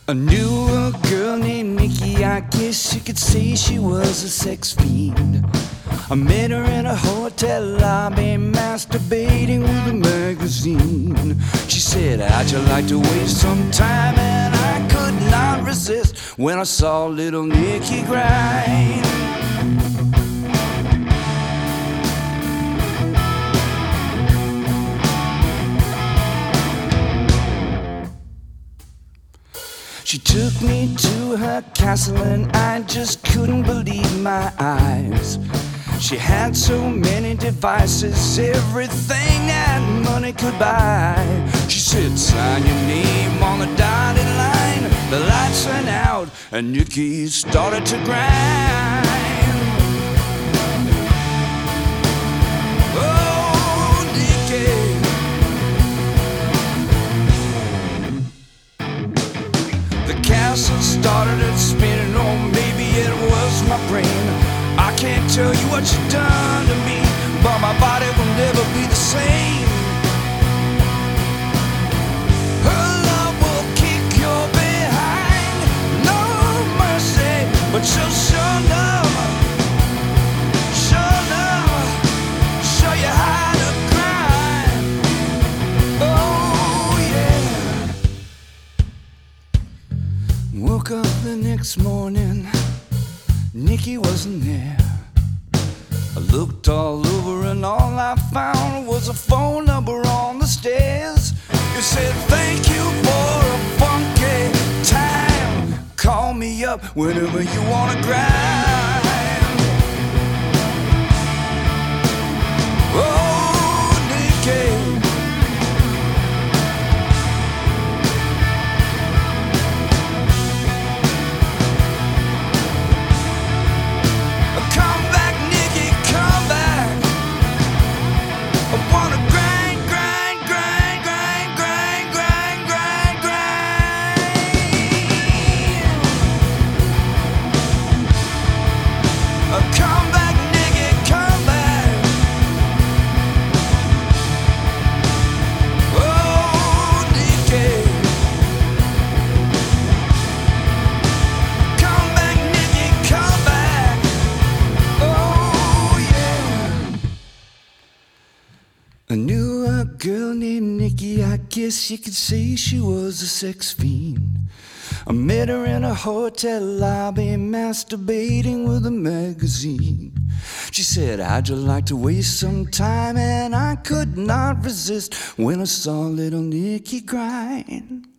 I knew a girl named Nikki, I guess you could say she was a sex fiend. I met her in a hotel lobby, masturbating with a magazine. She said, how'd you like to waste some time? And I could not resist when I saw little Nikki grind. She took me to her castle and I just couldn't believe my eyes. She had so many devices, everything that money could buy. She said, sign your name on the dotted line. The lights went out and Nikki started to grind. Oh, Nikki. The castle started spinning, or maybe it was my brain. I can't tell you what you've done to me, but my body will never be the same. Her love will kick your behind, no mercy, but she'll show love, show you how to grind. Oh yeah. Woke up the next morning, Nikki wasn't there. I looked all over and all I found was a phone number on the stairs. It said, thank you for a funky time. Call me up whenever you wanna grind. Oh, Nikki. I knew a girl named Nikki, I guess you could say she was a sex fiend. I met her in a hotel lobby, masturbating with a magazine. She said, how'd you like to waste some time? And I could not resist when I saw little Nikki grind.